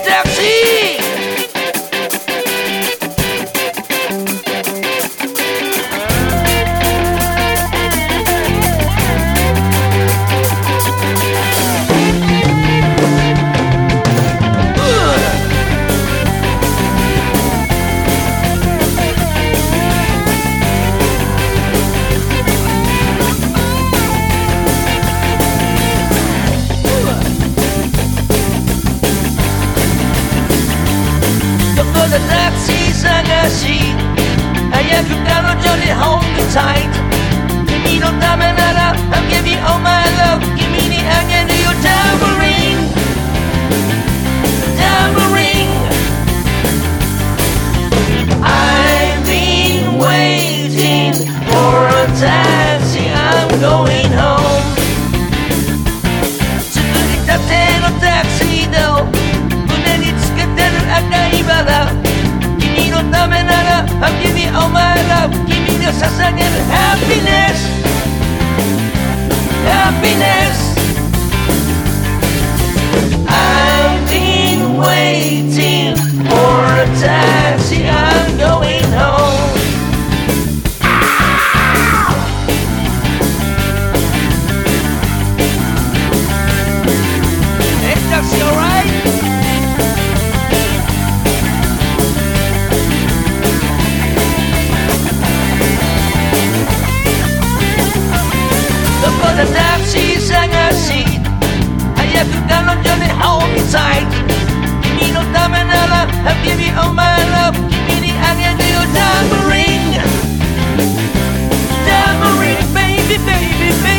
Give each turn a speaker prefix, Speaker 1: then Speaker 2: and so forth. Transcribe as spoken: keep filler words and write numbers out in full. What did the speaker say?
Speaker 1: taxi.タクシー探し早く彼女に hold me tight 君のためなら I'll give you all my love 君にあげるよ tambourine tambourine I've been waiting for a taxi I'm going home 作りたてのタクシード胸につけてる赤いバラ君のためなら I'll give you all my love 君が捧げる happiness happiness I've been waiting for a taxi I'm going home Hey taxi alrightタクシー探し早く彼女に hold me tight 君のためなら I'll give you all my love 君にあげるよ tambourine tambourine baby baby baby